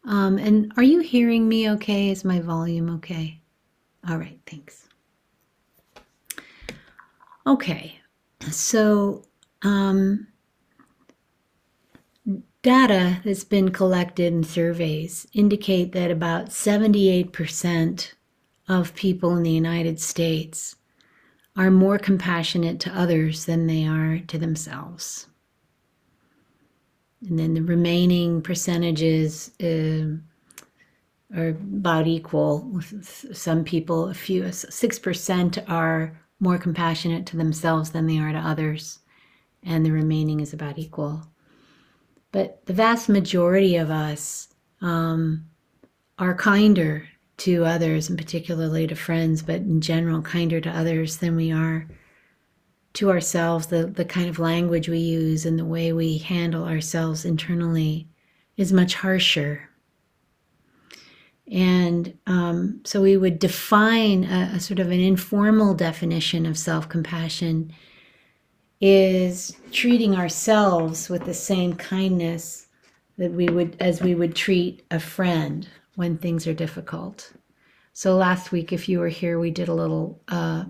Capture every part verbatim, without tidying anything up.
Um, and are you hearing me okay? Is my volume okay? All right, thanks. Okay, so um, data that's been collected in surveys indicate that about seventy-eight percent of people in the United States are more compassionate to others than they are to themselves. And then the remaining percentages uh, are about equal. Some people, a few, six percent are more compassionate to themselves than they are to others, and the remaining is about equal. But the vast majority of us um, are kinder to others, and particularly to friends, but in general, kinder to others than we are to ourselves. The, the kind of language we use and the way we handle ourselves internally is much harsher. And um, so we would define a, a sort of an informal definition of self-compassion is treating ourselves with the same kindness that we would as we would treat a friend when things are difficult. So last week, if you were here, we did a little uh,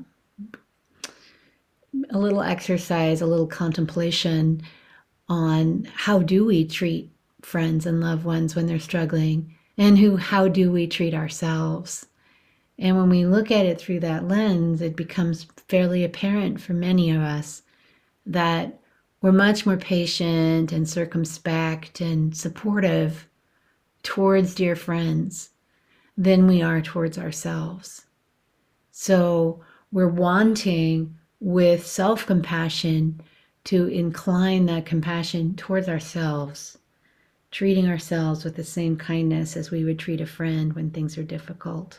a little exercise, a little contemplation on how do we treat friends and loved ones when they're struggling, and who how do we treat ourselves. And when we look at it through that lens, it becomes fairly apparent for many of us that we're much more patient and circumspect and supportive towards dear friends than we are towards ourselves. So we're wanting with self-compassion to incline that compassion towards ourselves, treating ourselves with the same kindness as we would treat a friend when things are difficult.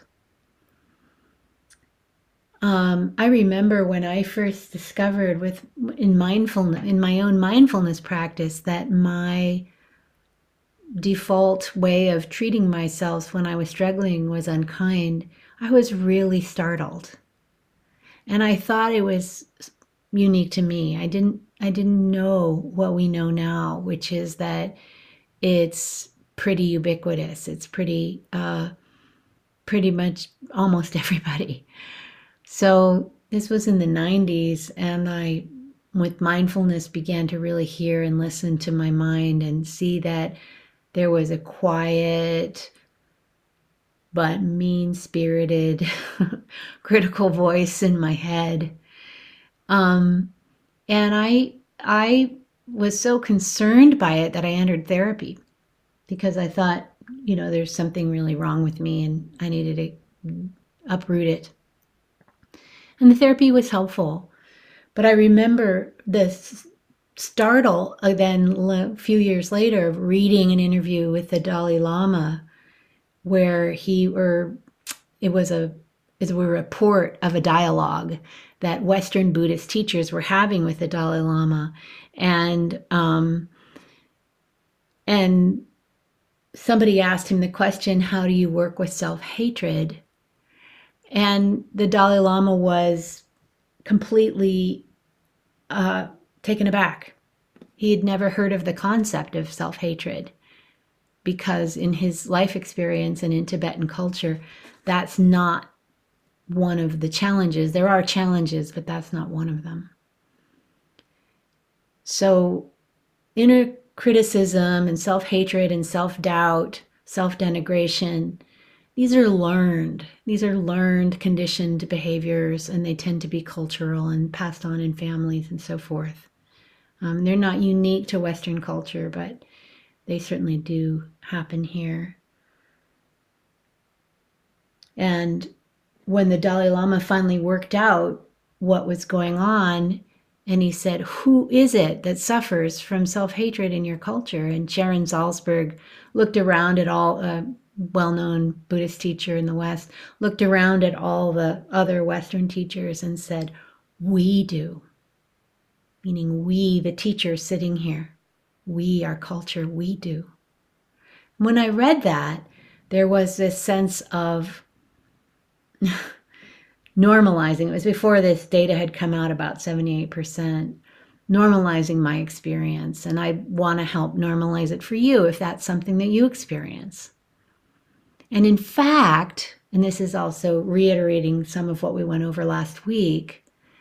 Um, I remember when I first discovered with in mindfulness, in my own mindfulness practice, that my default way of treating myself when I was struggling was unkind. I was really startled, and I thought it was unique to me. I didn't. I didn't know what we know now, which is that it's pretty ubiquitous. It's pretty, uh, pretty much almost everybody. So this was in the nineties, and I, with mindfulness, began to really hear and listen to my mind and see that there was a quiet but mean-spirited critical voice in my head. Um, and I, I was so concerned by it that I entered therapy because I thought, you know, there's something really wrong with me and I needed to uproot it. And the therapy was helpful. But I remember the startle uh, then a few years later of reading an interview with the Dalai Lama where he or it was a is a report of a dialogue that Western Buddhist teachers were having with the Dalai Lama, and um, and somebody asked him the question, "How do you work with self-hatred?" And the Dalai Lama was completely uh, taken aback. He had never heard of the concept of self-hatred because in his life experience and in Tibetan culture, that's not one of the challenges. There are challenges, but that's not one of them. So inner criticism and self-hatred and self-doubt, self-denigration, these are learned. These are learned, conditioned behaviors, and they tend to be cultural and passed on in families and so forth. Um, they're not unique to Western culture, but they certainly do happen here. And when the Dalai Lama finally worked out what was going on, and he said, "Who is it that suffers from self-hatred in your culture?" And Sharon Salzberg looked around at all, a well-known Buddhist teacher in the West, looked around at all the other Western teachers and said, "We do." Meaning we, the teachers sitting here, we, our culture, we do. When I read that, there was this sense of normalizing. It was before this data had come out about seventy-eight percent, normalizing my experience. And I want to help normalize it for you if that's something that you experience. And in fact, and this is also reiterating some of what we went over last week,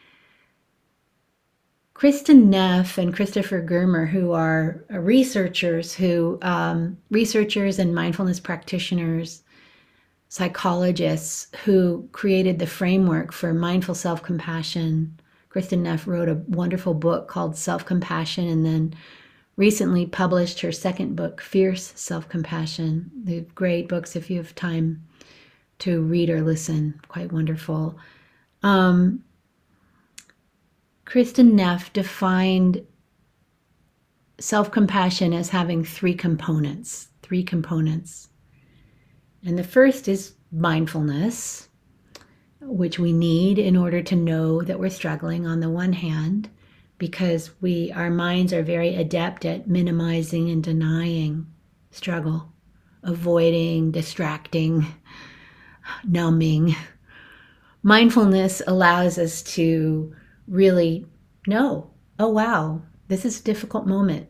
Kristin Neff and Christopher Germer, who are researchers who um, researchers and mindfulness practitioners, psychologists who created the framework for mindful self-compassion. Kristin Neff wrote a wonderful book called Self-Compassion, and then recently published her second book, Fierce Self-Compassion. They're great books if you have time to read or listen. Quite wonderful. Um, Kristin Neff defined self-compassion as having three components, three components. And the first is mindfulness, which we need in order to know that we're struggling on the one hand, because we our minds are very adept at minimizing and denying struggle, avoiding, distracting, numbing. Mindfulness allows us to really know, oh wow, this is a difficult moment.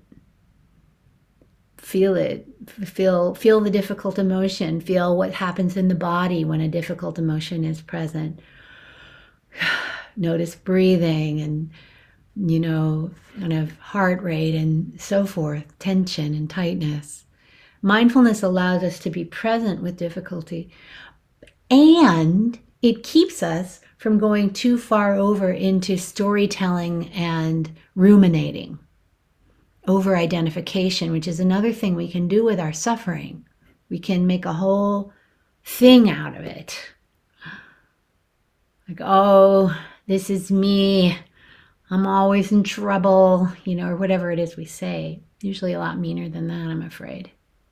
Feel it, feel feel the difficult emotion, feel what happens in the body when a difficult emotion is present. Notice breathing and, you know, kind of heart rate and so forth, tension and tightness. Mindfulness allows us to be present with difficulty, and it keeps us from going too far over into storytelling and ruminating, over-identification, which is another thing we can do with our suffering. We can make a whole thing out of it. Like, oh, this is me. I'm always in trouble, you know, or whatever it is we say. Usually a lot meaner than that, I'm afraid.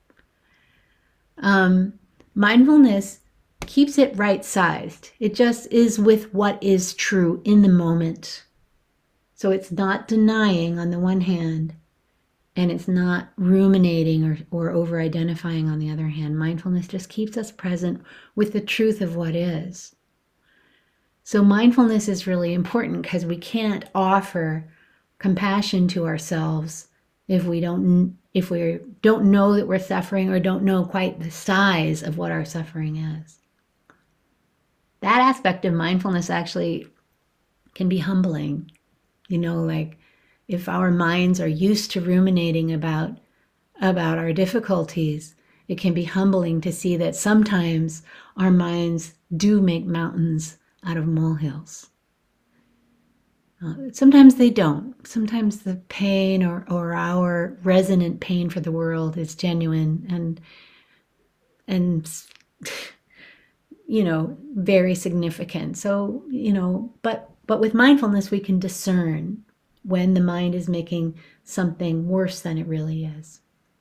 Um, mindfulness keeps it right-sized. It just is with what is true in the moment. So it's not denying on the one hand, and it's not ruminating or, or over-identifying on the other hand. Mindfulness just keeps us present with the truth of what is. So mindfulness is really important because we can't offer compassion to ourselves if we don't if we don't know that we're suffering or don't know quite the size of what our suffering is. That aspect of mindfulness actually can be humbling. You know, like if our minds are used to ruminating about about our difficulties, it can be humbling to see that sometimes our minds do make mountains out of molehills. Uh, sometimes they don't. Sometimes the pain or, or our resonant pain for the world is genuine and and you know, very significant. So, you know, but but with mindfulness we can discern when the mind is making something worse than it really is.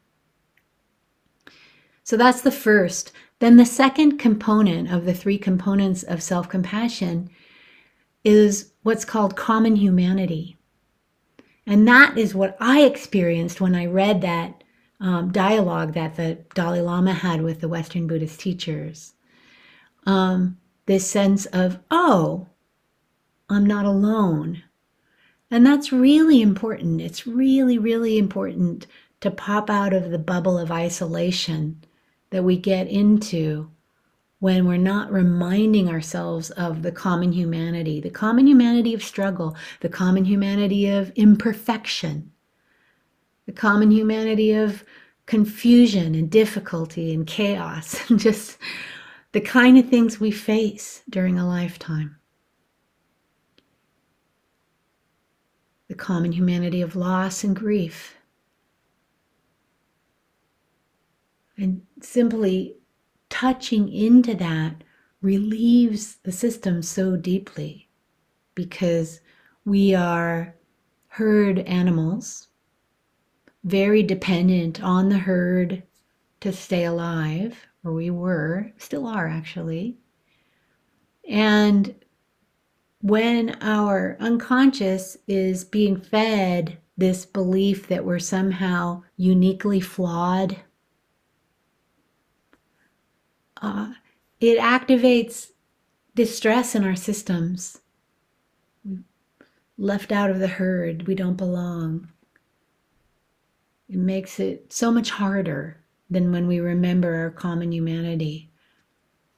So that's the first. Then the second component of the three components of self-compassion is what's called common humanity. And that is what I experienced when I read that um, dialogue that the Dalai Lama had with the Western Buddhist teachers. Um, this sense of, oh, I'm not alone. And that's really important. It's really, really important to pop out of the bubble of isolation that we get into when we're not reminding ourselves of the common humanity, the common humanity of struggle, the common humanity of imperfection, the common humanity of confusion and difficulty and chaos, and just the kind of things we face during a lifetime. The common humanity of loss and grief. And simply touching into that relieves the system so deeply, because we are herd animals, very dependent on the herd to stay alive, or we were, still are actually. And when our unconscious is being fed this belief that we're somehow uniquely flawed, uh, it activates distress in our systems. We're left out of the herd, we don't belong. It makes it so much harder than when we remember our common humanity.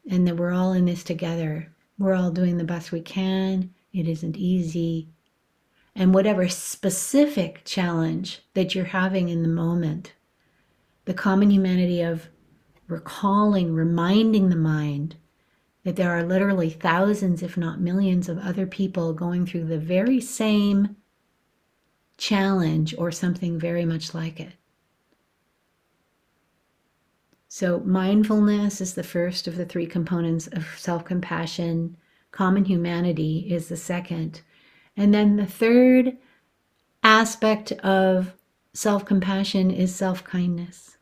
and that we're all in this together. We're all doing the best we can. It isn't easy. And whatever specific challenge that you're having in the moment, the common humanity of recalling, reminding the mind that there are literally thousands, if not millions, of other people going through the very same challenge or something very much like it. So mindfulness is the first of the three components of self-compassion. Common humanity is the second. And then the third aspect of self-compassion is self-kindness.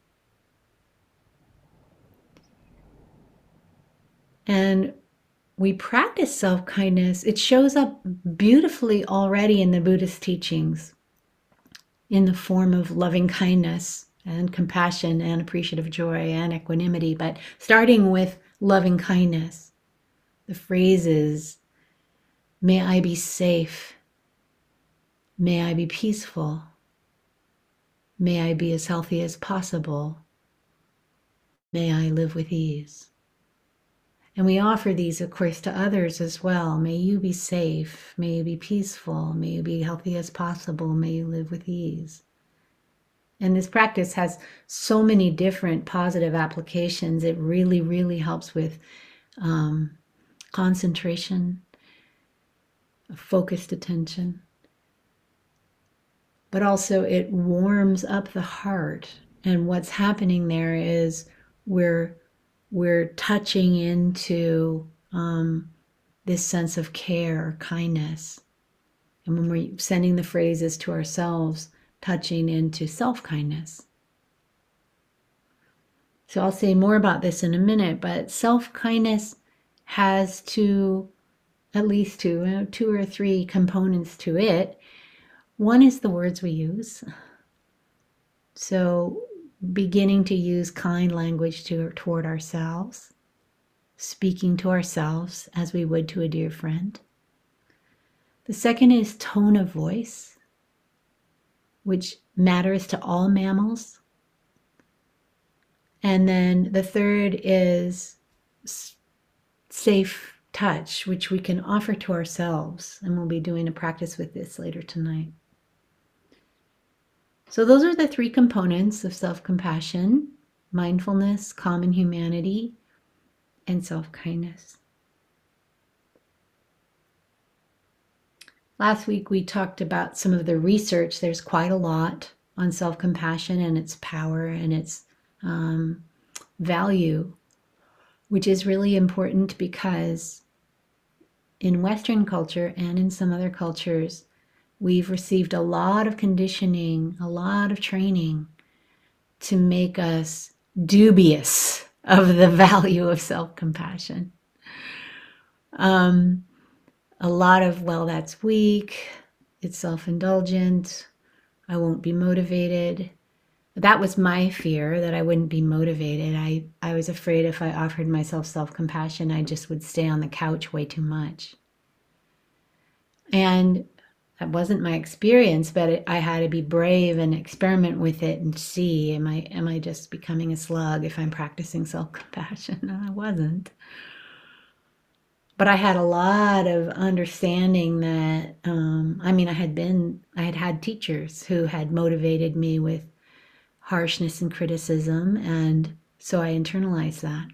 And we practice self-kindness. It shows up beautifully already in the Buddhist teachings in the form of loving kindness and compassion and appreciative joy and equanimity. But starting with loving kindness, the phrases, may I be safe, may I be peaceful, may I be as healthy as possible, may I live with ease. And we offer these, of course, to others as well. May you be safe, may you be peaceful, may you be healthy as possible, may you live with ease. And this practice has so many different positive applications. It really, really helps with um, concentration, focused attention. But also it warms up the heart. And what's happening there is we're we're touching into um, this sense of care, kindness. And when we're sending the phrases to ourselves, touching into self-kindness. So I'll say more about this in a minute, but self-kindness has two, at least two, uh, two or three components to it. One is the words we use. So beginning to use kind language to, toward ourselves, speaking to ourselves as we would to a dear friend. The second is tone of voice, which matters to all mammals. And then the third is safe touch, which we can offer to ourselves. And we'll be doing a practice with this later tonight. So those are the three components of self-compassion: mindfulness, common humanity, and self-kindness. Last week we talked about some of the research. There's quite a lot on self-compassion and its power and its um, value, which is really important because in Western culture and in some other cultures, we've received a lot of conditioning, a lot of training to make us dubious of the value of self-compassion. Um, a lot of, well, that's weak, it's self-indulgent, I won't be motivated. That was my fear, that I wouldn't be motivated. I, I was afraid if I offered myself self-compassion, I just would stay on the couch way too much. And that wasn't my experience, but it, I had to be brave and experiment with it and see, am I, am I just becoming a slug if I'm practicing self-compassion? No, I wasn't. But I had a lot of understanding that, um, I mean, I had been, I had had teachers who had motivated me with harshness and criticism, and so I internalized that.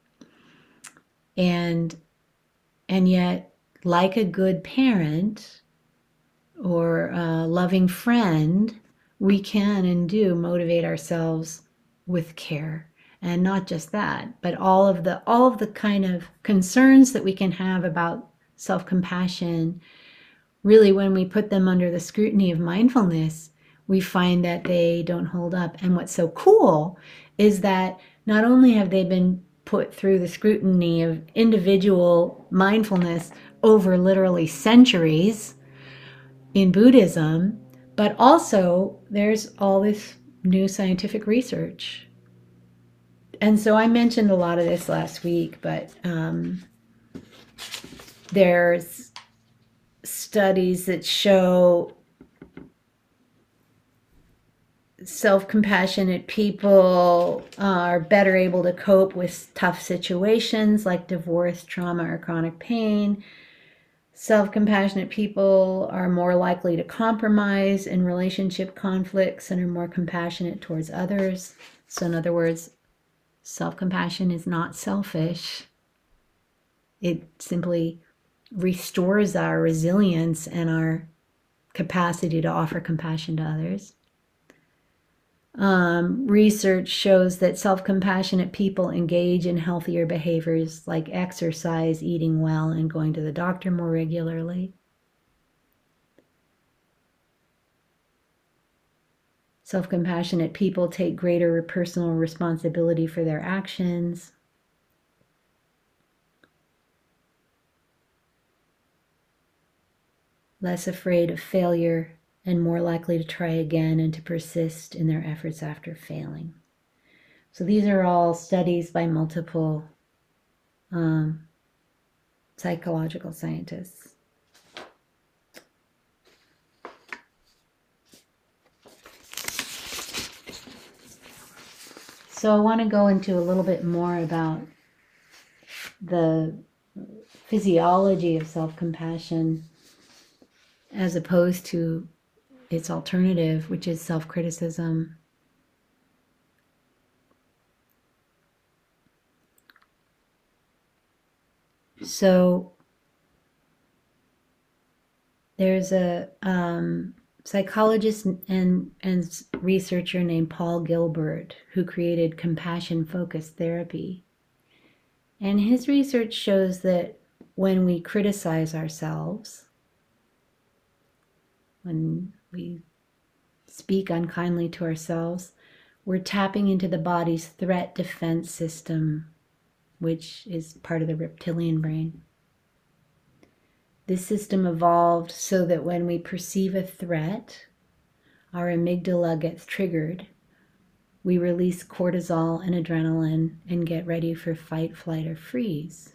And, and yet, like a good parent or a loving friend, we can and do motivate ourselves with care. And not just that, but all of the all of the kind of concerns that we can have about self-compassion, really when we put them under the scrutiny of mindfulness, we find that they don't hold up. And what's so cool is that not only have they been put through the scrutiny of individual mindfulness over literally centuries in Buddhism, but also there's all this new scientific research. And so I mentioned a lot of this last week, but um, there's studies that show self-compassionate people are better able to cope with tough situations like divorce, trauma, or chronic pain. Self-compassionate people are more likely to compromise in relationship conflicts and are more compassionate towards others. So in other words, self-compassion is not selfish. It simply restores our resilience and our capacity to offer compassion to others. Um, research shows that self-compassionate people engage in healthier behaviors like exercise, eating well, and going to the doctor more regularly. Self-compassionate people take greater personal responsibility for their actions. Less afraid of failure and more likely to try again and to persist in their efforts after failing. So these are all studies by multiple um, psychological scientists. So I want to go into a little bit more about the physiology of self-compassion as opposed to its alternative, which is self-criticism. So there's a um, psychologist and, and researcher named Paul Gilbert who created compassion-focused therapy. And his research shows that when we criticize ourselves, when we speak unkindly to ourselves, we're tapping into the body's threat defense system, which is part of the reptilian brain. This system evolved so that when we perceive a threat, our amygdala gets triggered. We release cortisol and adrenaline and get ready for fight, flight, or freeze.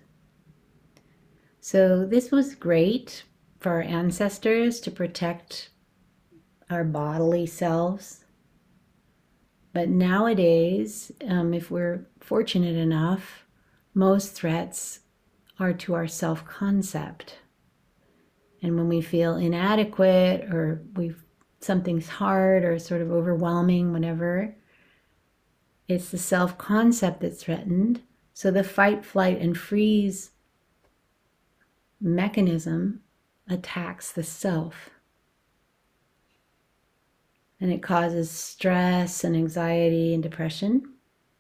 So this was great for our ancestors to protect our bodily selves. But nowadays, um, if we're fortunate enough, most threats are to our self-concept. And when we feel inadequate or we something's hard or sort of overwhelming, whatever, it's the self-concept that's threatened. So the fight, flight, and freeze mechanism attacks the self. And it causes stress and anxiety and depression.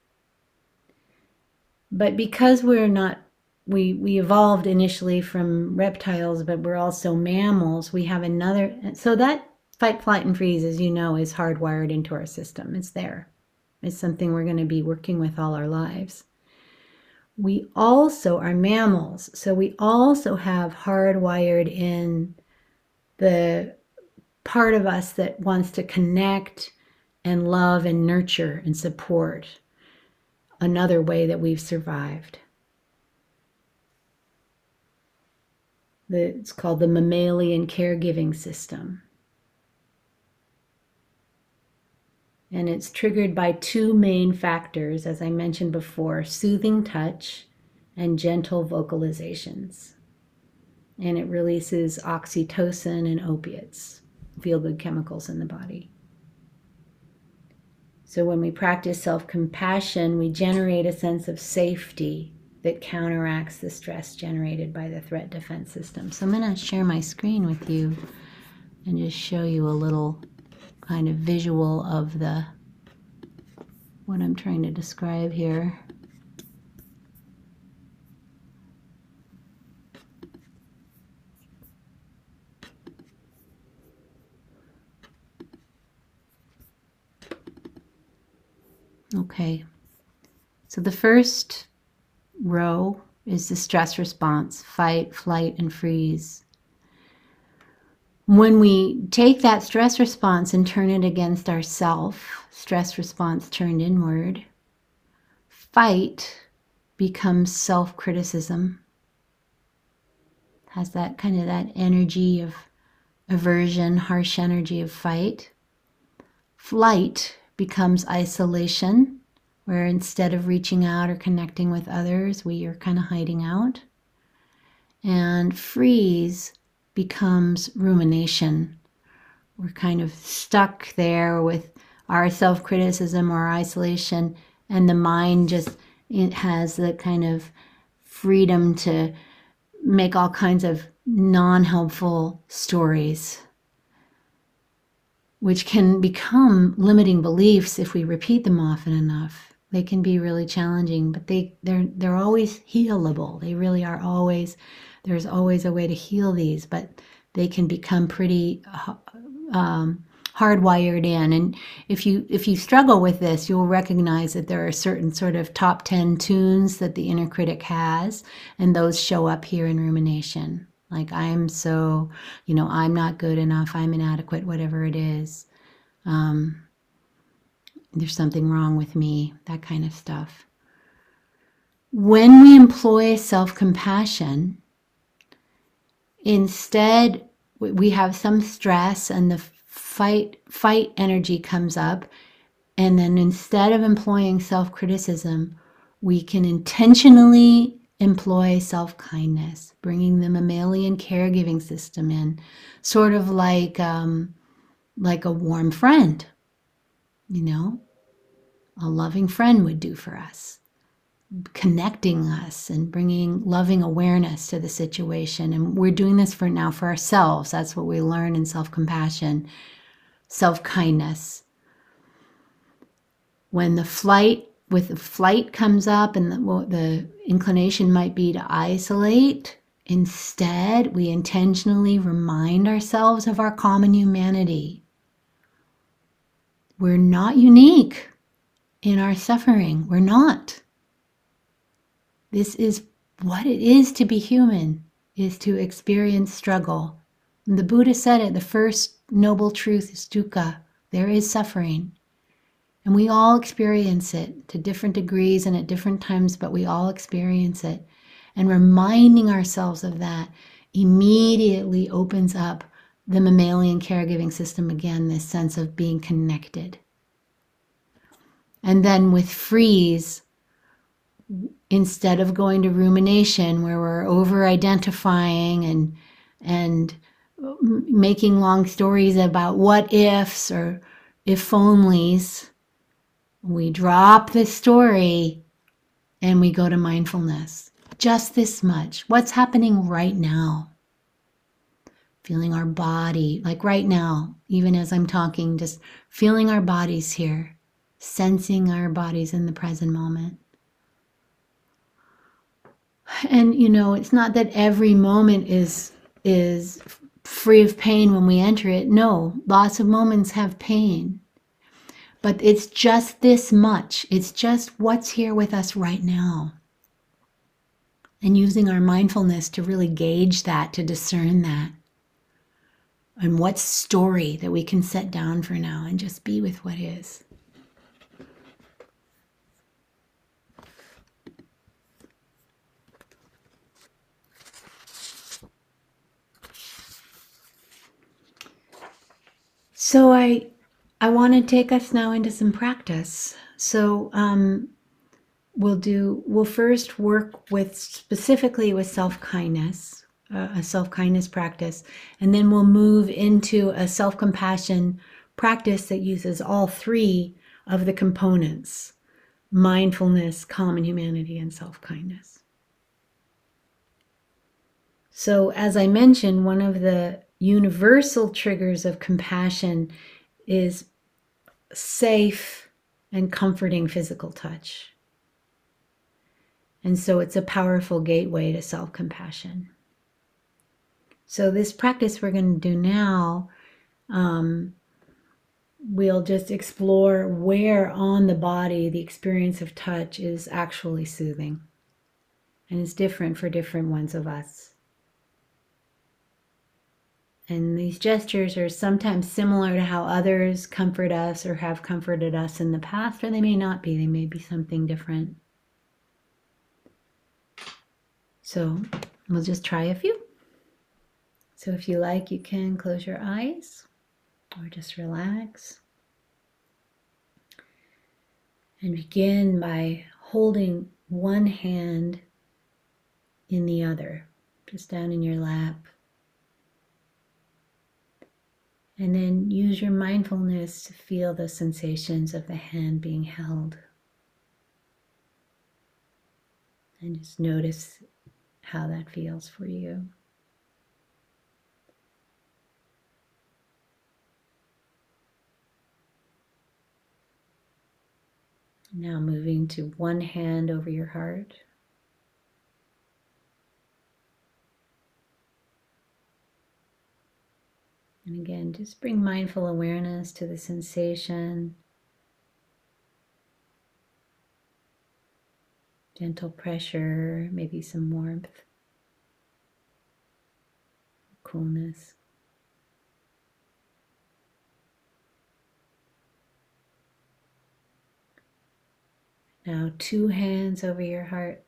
But because we're not, we, we evolved initially from reptiles, but we're also mammals, we have another, so that fight, flight, and freeze, as you know, is hardwired into our system. It's there. It's something we're going to be working with all our lives. We also are mammals, so we also have hardwired in the part of us that wants to connect and love and nurture and support, another way that we've survived. It's called the mammalian caregiving system. And it's triggered by two main factors, as I mentioned before, soothing touch and gentle vocalizations. And it releases oxytocin and opiates, feel-good chemicals in the body. So when we practice self-compassion, we generate a sense of safety that counteracts the stress generated by the threat defense system. So I'm going to share my screen with you and just show you a little kind of visual of the what I'm trying to describe here. Okay, so the first row is the stress response, fight, flight, and freeze. When we take that stress response and turn it against ourself, stress response turned inward, fight becomes self-criticism, has that kind of that energy of aversion, harsh energy of fight. Flight becomes isolation, where instead of reaching out or connecting with others, we are kind of hiding out. And freeze becomes rumination. We're kind of stuck there with our self-criticism or isolation, and the mind just, it has the kind of freedom to make all kinds of non-helpful stories, which can become limiting beliefs if we repeat them often enough. They can be really challenging, but they, they're, they're always healable. They really are always, there's always a way to heal these, but they can become pretty um, hardwired in. And if you if you struggle with this, you'll recognize that there are certain sort of top ten tunes that the inner critic has, and those show up here in rumination. Like, I'm so, you know, I'm not good enough, I'm inadequate, whatever it is. Um, there's something wrong with me, that kind of stuff. When we employ self-compassion, instead, we have some stress and the fight fight energy comes up, and then instead of employing self-criticism, we can intentionally employ self-kindness, bringing the mammalian caregiving system in, sort of like um, like a warm friend, you know, a loving friend would do for us, connecting us and bringing loving awareness to the situation. And we're doing this for now for ourselves. That's what we learn in self-compassion, self-kindness. When the flight with the flight comes up and the, well, the inclination might be to isolate, instead we intentionally remind ourselves of our common humanity. We're not unique in our suffering. We're not. This is what it is to be human, is to experience struggle. And the Buddha said it, the first noble truth is dukkha. There is suffering. And we all experience it to different degrees and at different times, but we all experience it. And reminding ourselves of that immediately opens up the mammalian caregiving system again, this sense of being connected. And then with freeze, instead of going to rumination where we're over-identifying and, and making long stories about what ifs or if onlys, we drop the story and we go to mindfulness. Just this much. What's happening right now? Feeling our body, like right now, even as I'm talking, just feeling our bodies here, sensing our bodies in the present moment. And, you know, it's not that every moment is, is free of pain when we enter it. No, lots of moments have pain. But it's just this much. It's just what's here with us right now. And using our mindfulness to really gauge that, to discern that. And what story that we can set down for now and just be with what is. So I I want to take us now into some practice. So um, we'll do, we'll first work with specifically with self-kindness, uh, a self-kindness practice, and then we'll move into a self-compassion practice that uses all three of the components: mindfulness, common humanity, and self-kindness. So as I mentioned, one of the universal triggers of compassion is safe and comforting physical touch. And so it's a powerful gateway to self-compassion. So this practice we're going to do now, um, we'll just explore where on the body the experience of touch is actually soothing. And it's different for different ones of us. And these gestures are sometimes similar to how others comfort us or have comforted us in the past, or they may not be. They may be something different. So we'll just try a few. So if you like, you can close your eyes or just relax. And begin by holding one hand in the other, just down in your lap. And then use your mindfulness to feel the sensations of the hand being held. And just notice how that feels for you. Now moving to one hand over your heart. And again, just bring mindful awareness to the sensation. Gentle pressure, maybe some warmth, coolness. Now two hands over your heart.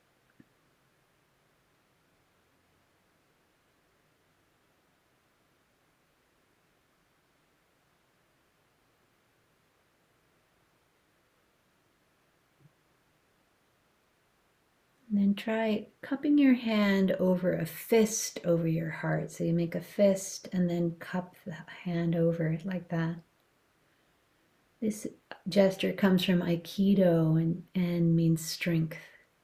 And then try cupping your hand over a fist over your heart. So you make a fist and then cup the hand over it like that. This gesture comes from Aikido and, and means strength.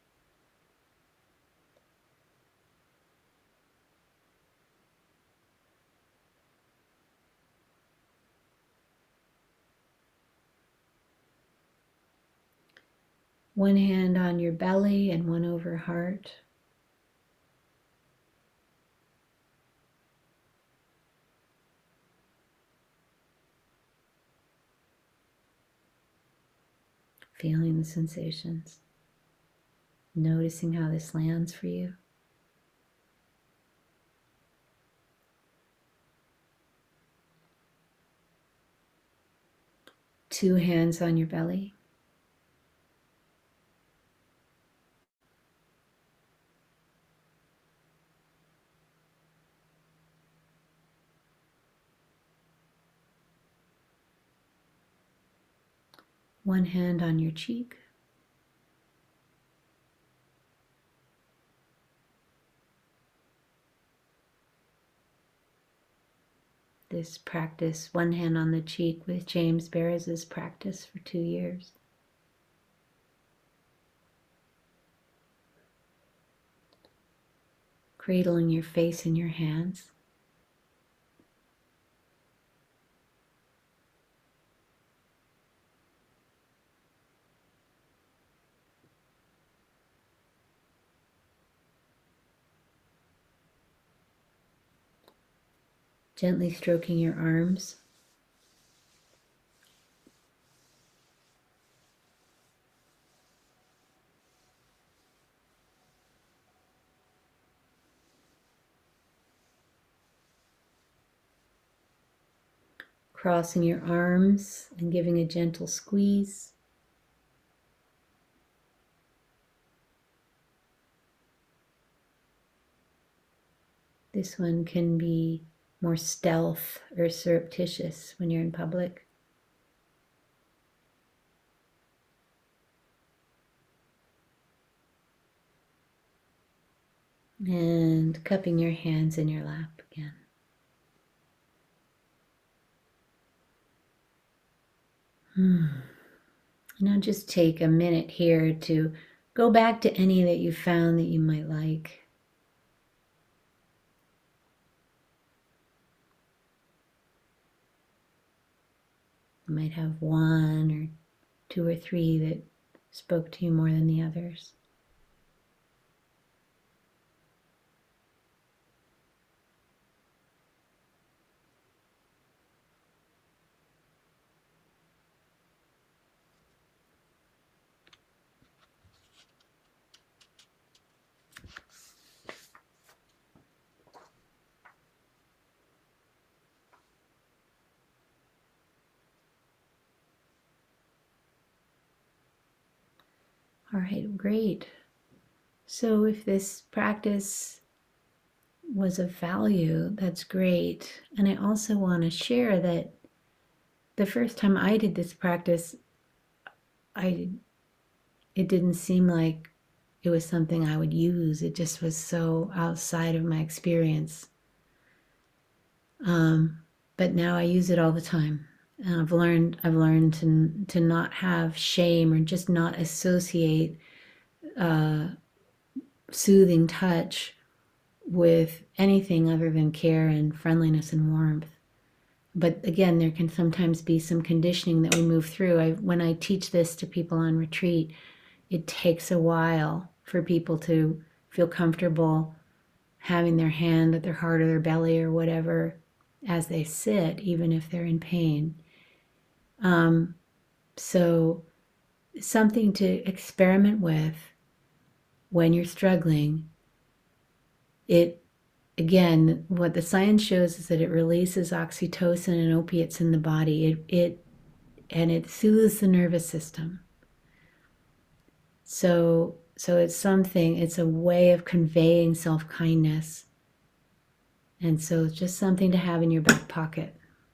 One hand on your belly and one over heart. Feeling the sensations. Noticing how this lands for you. Two hands on your belly. One hand on your cheek. This practice, one hand on the cheek, with James Beres's practice for two years. Cradling your face in your hands. Gently stroking your arms. Crossing your arms and giving a gentle squeeze. This one can be more stealth or surreptitious when you're in public. And cupping your hands in your lap again. Hmm. Now just take a minute here to go back to any that you found that you might like. You might have one or two or three that spoke to you more than the others. All right, great. So if this practice was of value, that's great. And I also want to share that the first time I did this practice, I it didn't seem like it was something I would use. It just was so outside of my experience. Um, but now I use it all the time. And I've learned I've learned to to not have shame or just not associate uh, soothing touch with anything other than care and friendliness and warmth. But again, there can sometimes be some conditioning that we move through. I, when I teach this to people on retreat, it takes a while for people to feel comfortable having their hand at their heart or their belly or whatever as they sit, even if they're in pain. Um, so, something to experiment with when you're struggling. It, again, what the science shows is that it releases oxytocin and opiates in the body. It, it and it soothes the nervous system. So, so it's something. It's a way of conveying self-kindness, and so it's just something to have in your back pocket.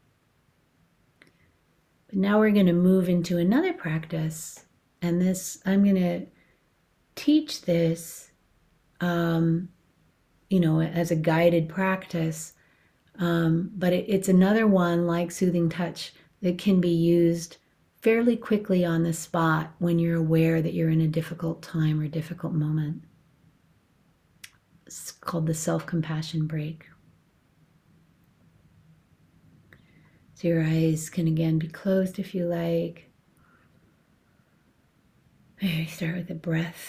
But now we're going to move into another practice, and this I'm going to teach this, um, you know, as a guided practice. Um, but it, it's another one like soothing touch that can be used fairly quickly on the spot when you're aware that you're in a difficult time or difficult moment. It's called the self-compassion break. So your eyes can again be closed if you like. Maybe start with the breath.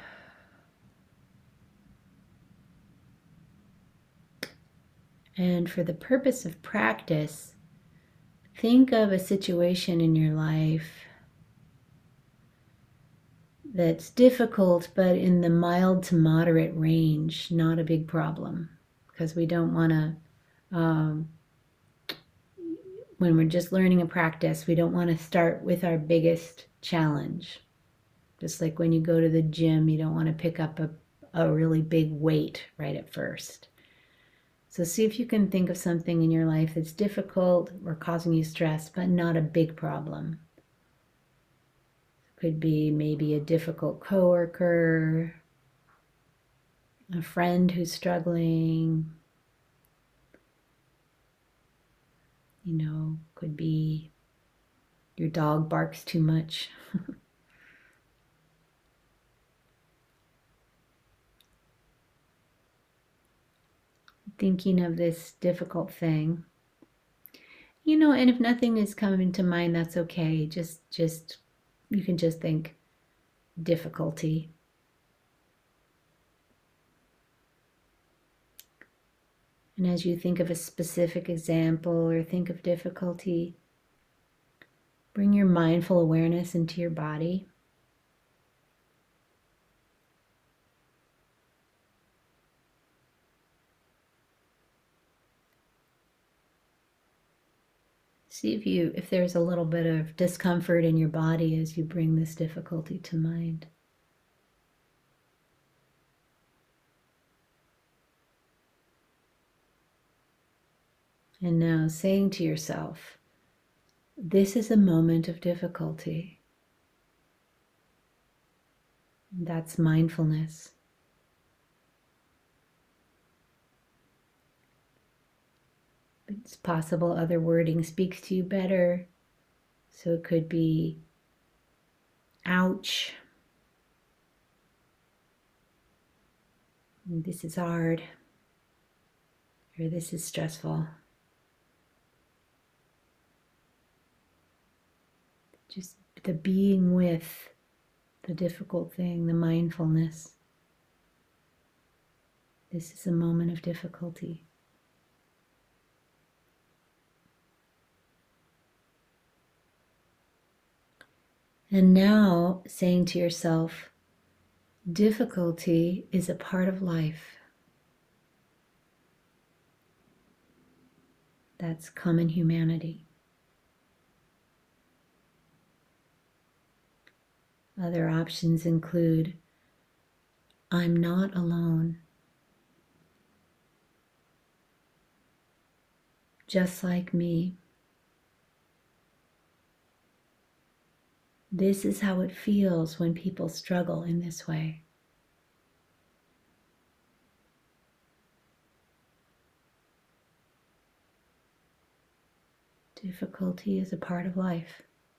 And for the purpose of practice, think of a situation in your life that's difficult, but in the mild to moderate range, not a big problem. Because we don't want to, um, when we're just learning a practice, we don't want to start with our biggest challenge. Just like when you go to the gym, you don't want to pick up a, a really big weight right at first. So see if you can think of something in your life that's difficult or causing you stress, but not a big problem. Could be maybe a difficult coworker, a friend who's struggling, you know, could be your dog barks too much. Thinking of this difficult thing. You know, and if nothing is coming to mind, that's okay. Just, just, you can just think difficulty. And as you think of a specific example or think of difficulty, bring your mindful awareness into your body. See if you if there's a little bit of discomfort in your body as you bring this difficulty to mind. And now saying to yourself, this is a moment of difficulty. That's mindfulness. It's possible other wording speaks to you better. So it could be, ouch, this is hard, or this is stressful. Just the being with the difficult thing, the mindfulness. This is a moment of difficulty. And now saying to yourself, difficulty is a part of life. That's common humanity. Other options include, I'm not alone. Just like me. This is how it feels when people struggle in this way. Difficulty is a part of life.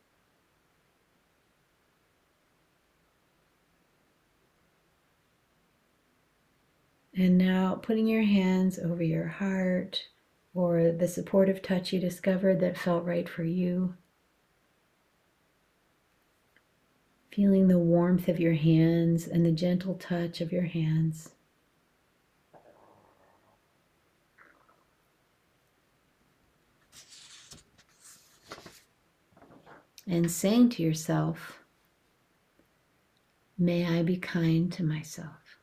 And now putting your hands over your heart or the supportive touch you discovered that felt right for you. Feeling the warmth of your hands and the gentle touch of your hands. And saying to yourself, may I be kind to myself.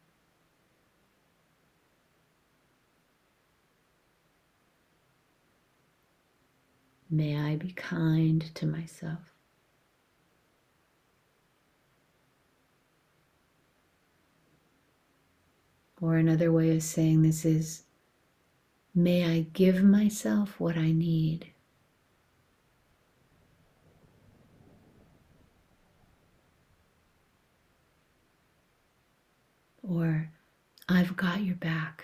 May I be kind to myself. Or another way of saying this is, may I give myself what I need. Or, I've got your back.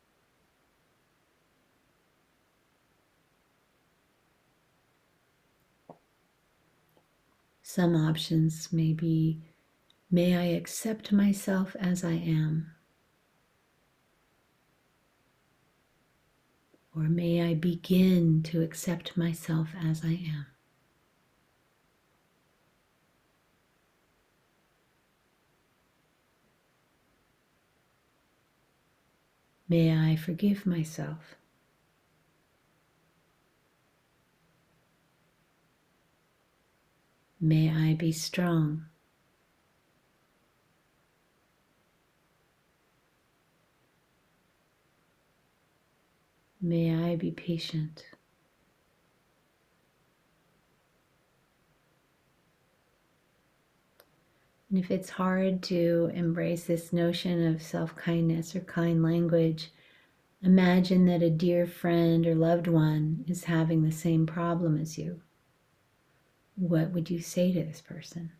Some options may be, may I accept myself as I am. Or may I begin to accept myself as I am. May I forgive myself. May I be strong. May I be patient. And if it's hard to embrace this notion of self-kindness or kind language, imagine that a dear friend or loved one is having the same problem as you. What would you say to this person?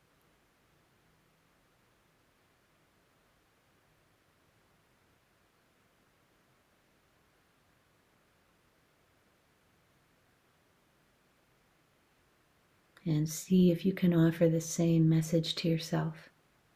And see if you can offer the same message to yourself.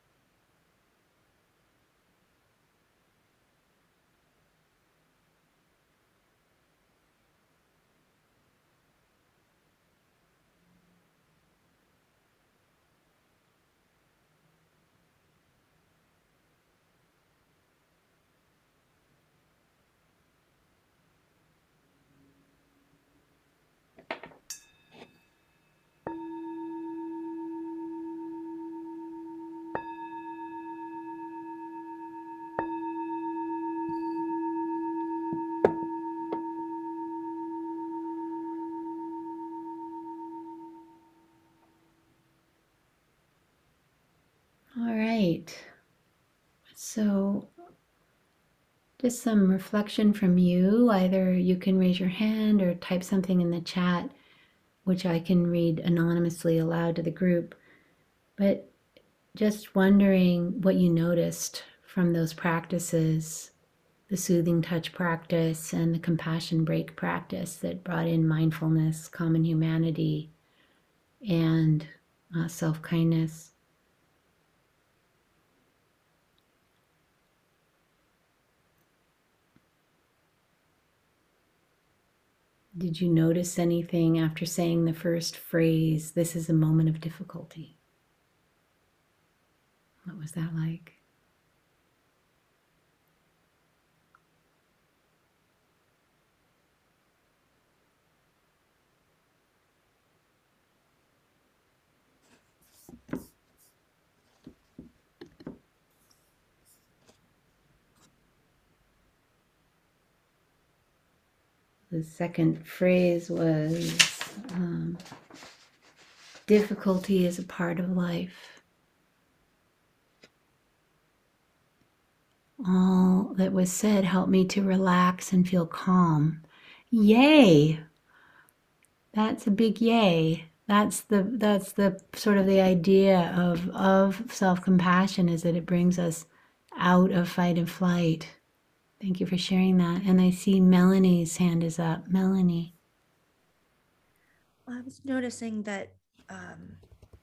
All right, so just some reflection from you. Either you can raise your hand or type something in the chat, which I can read anonymously aloud to the group. But just wondering what you noticed from those practices, the soothing touch practice and the compassion break practice that brought in mindfulness, common humanity, and uh, self-kindness. Did you notice anything after saying the first phrase, this is a moment of difficulty? What was that like? The second phrase was, um, difficulty is a part of life. All that was said helped me to relax and feel calm. Yay! That's a big yay. That's the that's the sort of the idea of of self-compassion, is that it brings us out of fight and flight. Thank you for sharing that. And I see Melanie's hand is up. Melanie. I was noticing that um,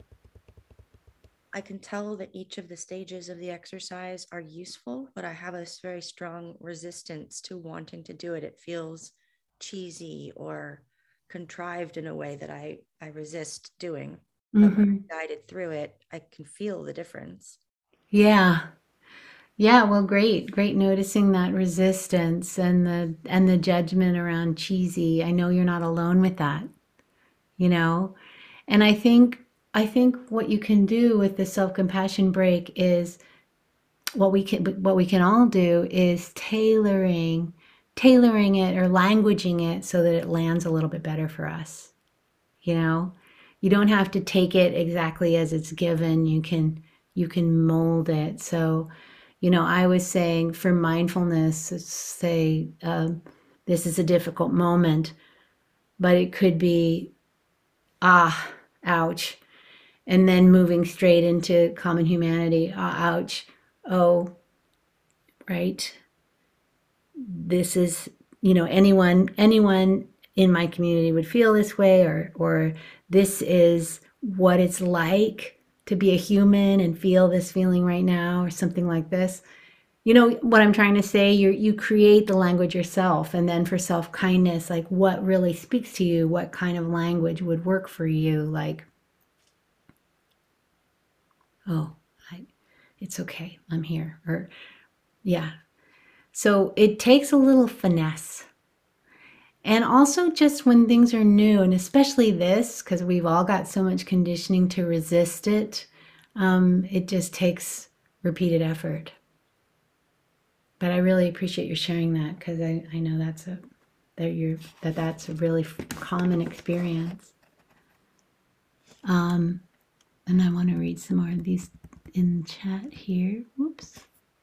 I can tell that each of the stages of the exercise are useful, but I have a very strong resistance to wanting to do it. It feels cheesy or contrived in a way that I, I resist doing. But when Mm-hmm. I'm guided through it, I can feel the difference. Yeah. Yeah, well, great. Great noticing that resistance and the and the judgment around cheesy. I know you're not alone with that, you know? And I think I think what you can do with the self-compassion break is what we can what we can all do is tailoring tailoring it or languaging it so that it lands a little bit better for us. You know, you don't have to take it exactly as it's given. You can you can mold it. So, you know, I was saying for mindfulness, say um, this is a difficult moment, but it could be ah, ouch, and then moving straight into common humanity. Ah, ouch, oh, right. This is, you know, anyone anyone in my community would feel this way, or or this is what it's like to be a human and feel this feeling right now, or something like this. You know what I'm trying to say? You you create the language yourself, and then for self kindness, like what really speaks to you, what kind of language would work for you? Like, oh, I, it's okay, I'm here, or yeah. So it takes a little finesse. And also, just when things are new, and especially this, because we've all got so much conditioning to resist it, um, it just takes repeated effort. But I really appreciate you sharing that, because I, I know that's a that you're that that's a really common experience. Um, and I want to read some more of these in chat here. Whoops.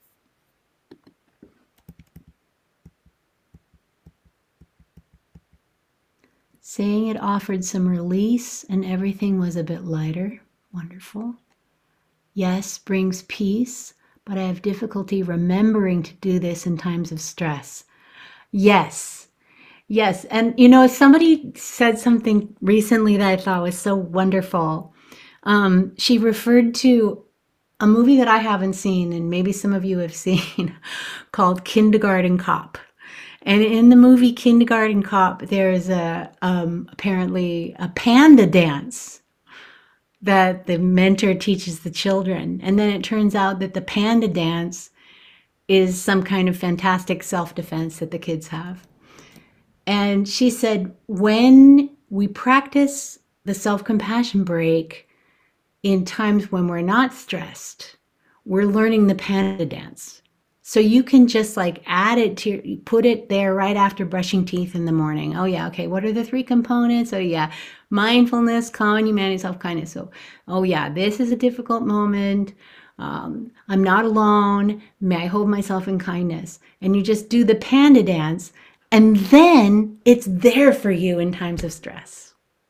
Saying it offered some release and everything was a bit lighter. Wonderful. Yes, brings peace, but I have difficulty remembering to do this in times of stress. Yes, yes. And you know, somebody said something recently that I thought was so wonderful. Um, she referred to a movie that I haven't seen, and maybe some of you have seen, called Kindergarten Cop. And in the movie Kindergarten Cop, there's a um, apparently a panda dance that the mentor teaches the children. And then it turns out that the panda dance is some kind of fantastic self defense that the kids have. And she said, when we practice the self compassion break in times when we're not stressed, we're learning the panda dance. So you can just like add it to your, put it there right after brushing teeth in the morning. Oh yeah, okay. What are the three components? Oh yeah, mindfulness, common humanity, self kindness. So, oh yeah, this is a difficult moment. Um, I'm not alone. May I hold myself in kindness? And you just do the panda dance, and then it's there for you in times of stress.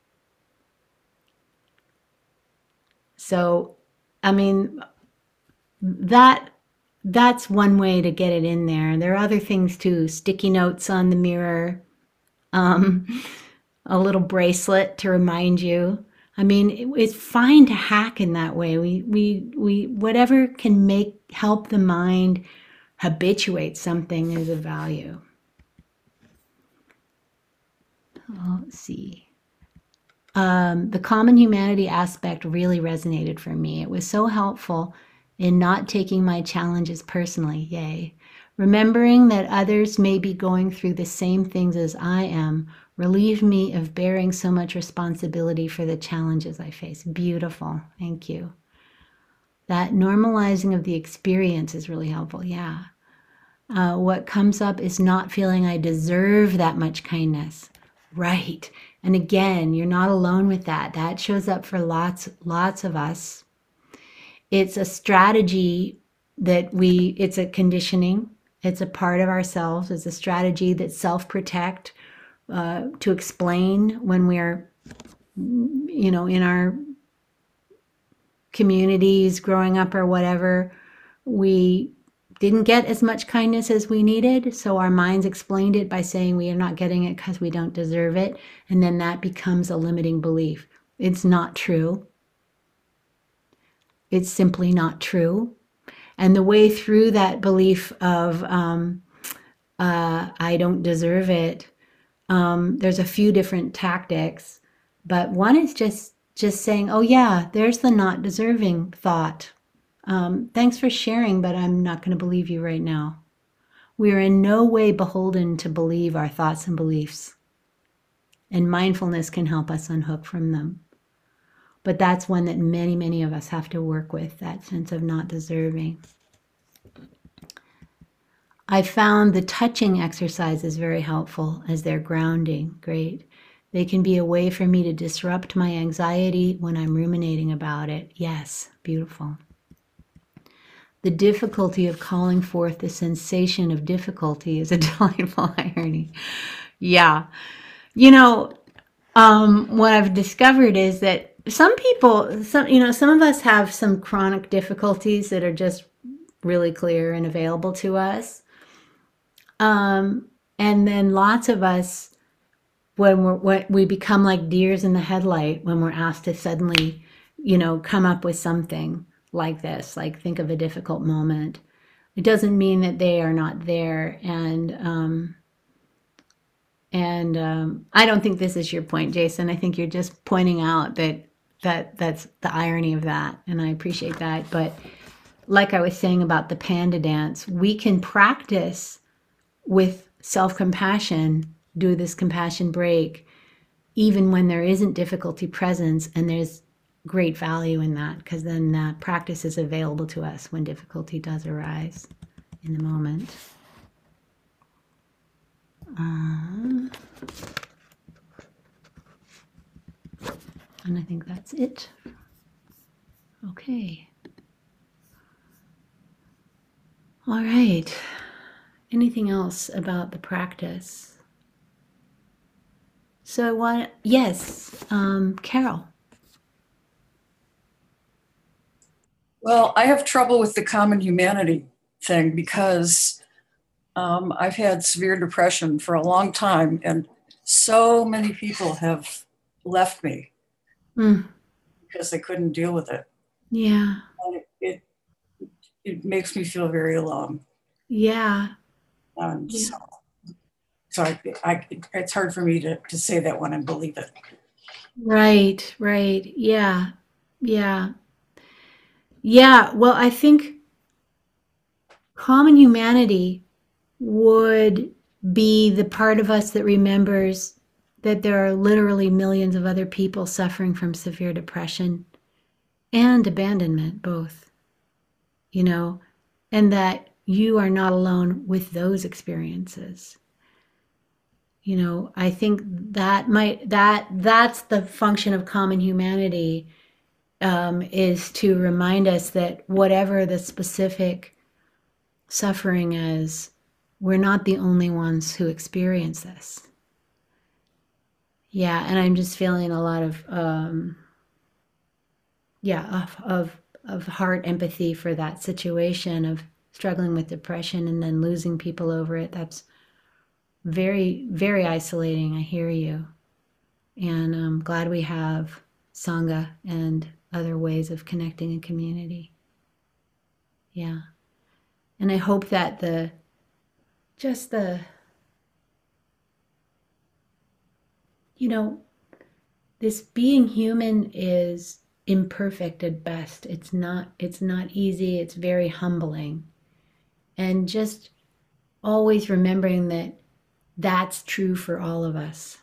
So, I mean, that that's one way to get it in there. There are other things too, sticky notes on the mirror, um, a little bracelet to remind you. I mean, it, it's fine to hack in that way. We, we, we, whatever can make, help the mind habituate something is of value. Oh, let's see. Um, the common humanity aspect really resonated for me. It was so helpful in not taking my challenges personally. Yay. Remembering that others may be going through the same things as I am relieved me of bearing so much responsibility for the challenges I face. Beautiful. Thank you. That normalizing of the experience is really helpful. Yeah. Uh, what comes up is not feeling I deserve that much kindness. Right. And again, you're not alone with that. That shows up for lots, lots of us. It's a strategy that we, it's a conditioning. It's a part of ourselves. It's a strategy that self-protect uh, to explain when we're you know, in our communities growing up or whatever, we didn't get as much kindness as we needed. So our minds explained it by saying we are not getting it because we don't deserve it. And then that becomes a limiting belief. It's not true. It's simply not true. And the way through that belief of, um, uh, I don't deserve it, um, there's a few different tactics. But one is just just saying, oh yeah, there's the not deserving thought. Um, thanks for sharing, but I'm not going to believe you right now. We are in no way beholden to believe our thoughts and beliefs, and mindfulness can help us unhook from them. But that's one that many, many of us have to work with, that sense of not deserving. I found the touching exercises very helpful as they're grounding. Great. They can be a way for me to disrupt my anxiety when I'm ruminating about it. Yes, beautiful. The difficulty of calling forth the sensation of difficulty is a delightful irony. Yeah. You know, um, what I've discovered is that some people, some, you know, some of us have some chronic difficulties that are just really clear and available to us. Um, and then lots of us, when we're, when we become like deers in the headlight when we're asked to suddenly, you know, come up with something like this, like think of a difficult moment. It doesn't mean that they are not there. And, um, and um, I don't think this is your point, Jason. I think you're just pointing out that that that's the irony of that, and I appreciate that. But like I was saying about the panda dance, we can practice with self-compassion, do this compassion break, even when there isn't difficulty presence, and there's great value in that because then uh, practice is available to us when difficulty does arise in the moment. Uh, and I think that's it. Okay. All right. Anything else about the practice? So I want, yes, um, Carol. Well, I have trouble with the common humanity thing because um, I've had severe depression for a long time, and so many people have left me Mm, because they couldn't deal with it. yeah. And it, it, it makes me feel very alone. Yeah. And Yeah. so, so I, I, it's hard for me to, to say that one and believe it. Right, right. Yeah. Yeah. Yeah. Well, I think common humanity would be the part of us that remembers that there are literally millions of other people suffering from severe depression and abandonment, both, you know, and that you are not alone with those experiences. You know, I think that might, that, that's the function of common humanity, um, is to remind us that whatever the specific suffering is, we're not the only ones who experience this. Yeah, and I'm just feeling a lot of, um, yeah, of, of, of heart empathy for that situation of struggling with depression and then losing people over it. That's very, very isolating. I hear you. And I'm glad we have Sangha and other ways of connecting in community. Yeah. And I hope that the, just the, you know, this being human is imperfect at best. It's not, it's not easy. It's very humbling. And just always remembering that that's true for all of us.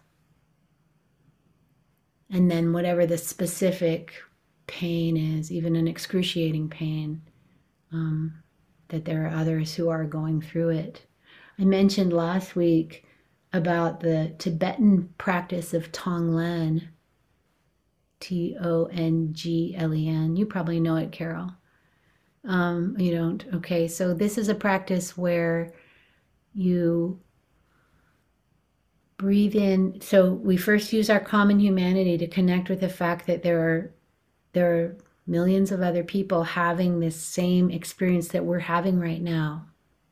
And then whatever the specific pain is, even an excruciating pain, um, that there are others who are going through it. I mentioned last week about the Tibetan practice of Tonglen, T O N G L E N. You probably know it, Carol. Um, you don't? Okay, so this is a practice where you breathe in. So we first use our common humanity to connect with the fact that there are there are millions of other people having this same experience that we're having right now.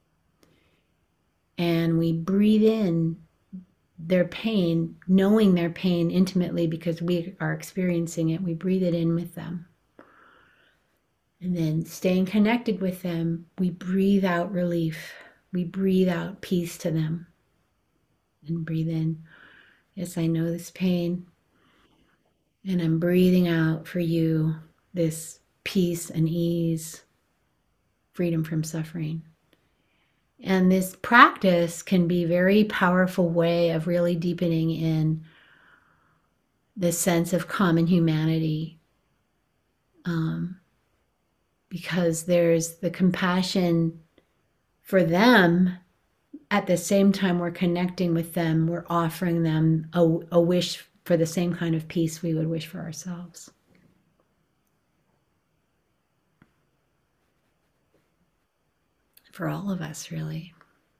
And we breathe in their pain, knowing their pain intimately because we are experiencing it. We breathe it in with them. And then staying connected with them, we breathe out relief. We breathe out peace to them. And breathe in, yes, I know this pain. And I'm breathing out for you this peace and ease, freedom from suffering. And this practice can be a very powerful way of really deepening in the sense of common humanity. Um, because there's the compassion for them. At the same time we're connecting with them, we're offering them a, a wish for the same kind of peace we would wish for ourselves. For all of us, really.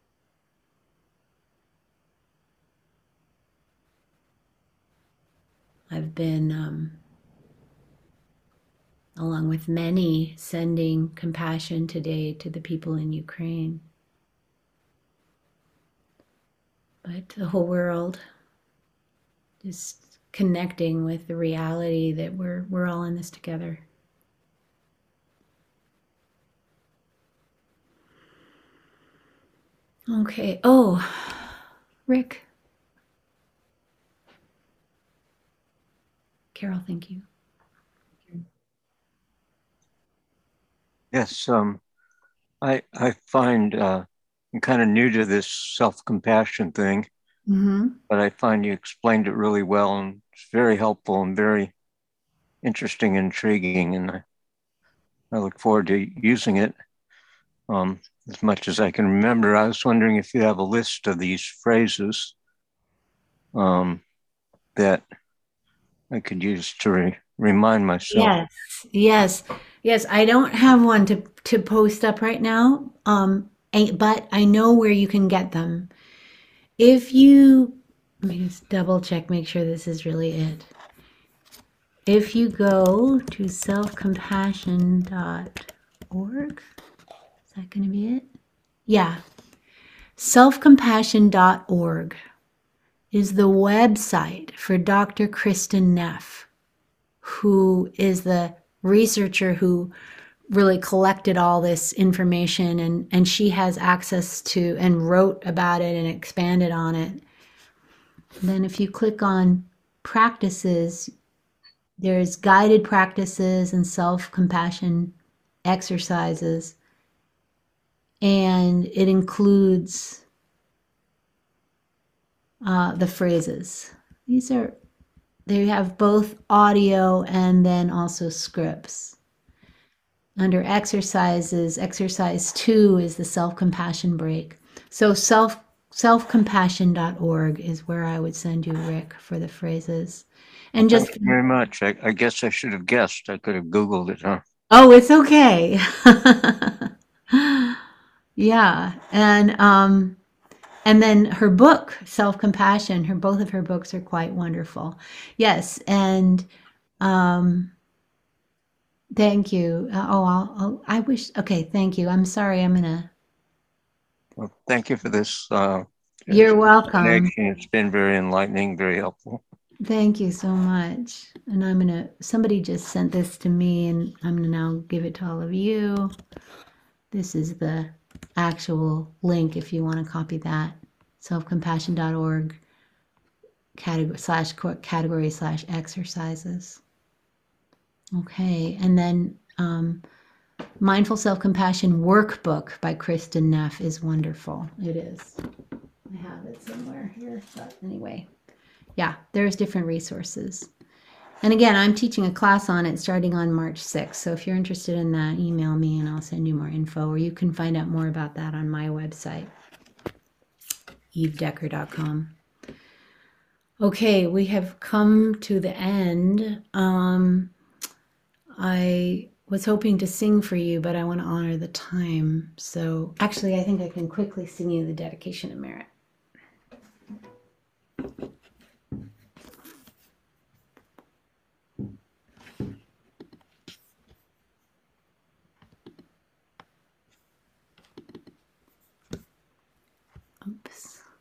I've been, um, along with many, sending compassion today to the people in Ukraine. But the whole world, just connecting with the reality that we're we're all in this together. Okay. Oh, Rick. Carol, thank you. Yes, um, I I find uh, I'm kind of new to this self-compassion thing, Mm-hmm. but I find you explained it really well, and it's very helpful and very interesting and intriguing, and I, I look forward to using it um, as much as I can remember. I was wondering if you have a list of these phrases um, that I could use to re- remind myself. Yes, yes, yes. I don't have one to to post up right now, um, eh, but I know where you can get them. If you, let me just double check, make sure this is really it. If you go to self compassion dot org, is that going to be it? Yeah. self compassion dot org is the website for Doctor Kristen Neff, who is the researcher who really collected all this information, and, and she has access to and wrote about it and expanded on it. And then if you click on practices, there's guided practices and self-compassion exercises, and it includes uh, the phrases. These are, they have both audio and then also scripts. Under exercises, exercise two is the self-compassion break. So self self compassion dot org is where I would send you, Rick, for the phrases. And just Thank you very much. I, I guess I should have guessed. I could have Googled it, huh? Oh, it's okay. Yeah. And um and then her book, Self-Compassion, her both of her books are quite wonderful. Yes, and um thank you. Uh, oh, I'll, I'll, I wish. Okay, thank you. I'm sorry. I'm gonna. Well, thank you for this uh, You're welcome. explanation. It's been very enlightening, very helpful. Thank you so much. And I'm gonna. Somebody just sent this to me, and I'm gonna now give it to all of you. This is the actual link if you want to copy that. self compassion dot org category slash category slash exercises. Okay, and then um, Mindful Self-Compassion Workbook by Kristen Neff is wonderful. It is. I have it somewhere here, but anyway. Yeah, there's different resources. And again, I'm teaching a class on it starting on March sixth. So if you're interested in that, email me and I'll send you more info, or you can find out more about that on my website, eve decker dot com. Okay, we have come to the end. Um, I was hoping to sing for you, but I want to honor the time. So actually, I think I can quickly sing you the dedication of merit. Oops.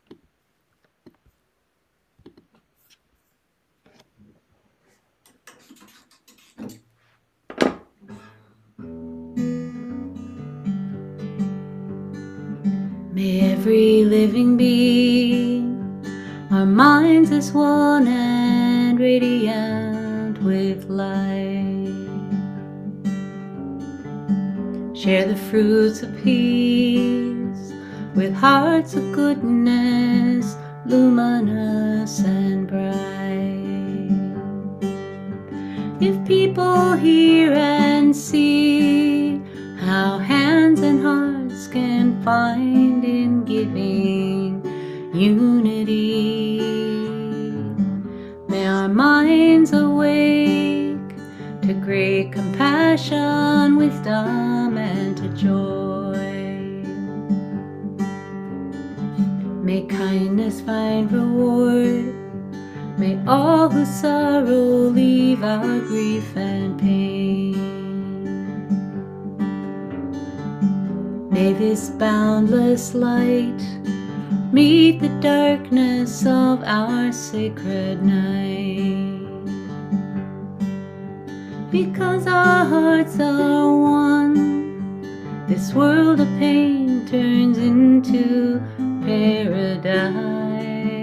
May every living being, our minds as one and radiant with light, share the fruits of peace with hearts of goodness, luminous and bright. If people hear and see how hands and hearts can find in giving unity, may our minds awake to great compassion, wisdom, and to joy. May kindness find reward. May all who sorrow leave our grief and pain. May this boundless light meet the darkness of our sacred night. Because our hearts are one, this world of pain turns into paradise.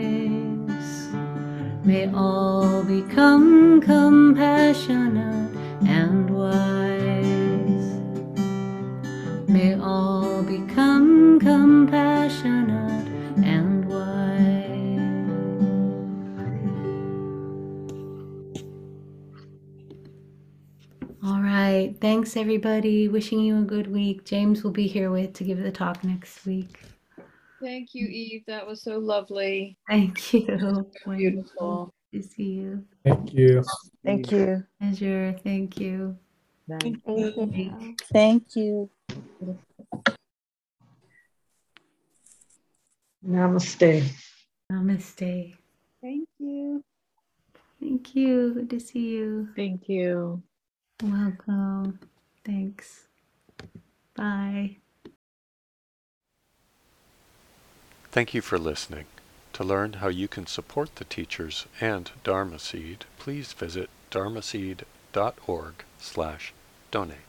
May all become compassionate and wise. May all become compassionate and wise. All right. Thanks, everybody. Wishing you a good week. James will be here with to give the talk next week. Thank you, Eve. That was so lovely. Thank you. Beautiful. To see you. Thank you. Thank you. Pleasure. Thank you. Thank you. Thank you. Namaste. Namaste. Thank you. Thank you. Good to see you. Thank you. Welcome. Thanks. Bye. Thank you for listening. To learn how you can support the teachers and Dharma Seed, please visit dharmaseed dot org slash donate.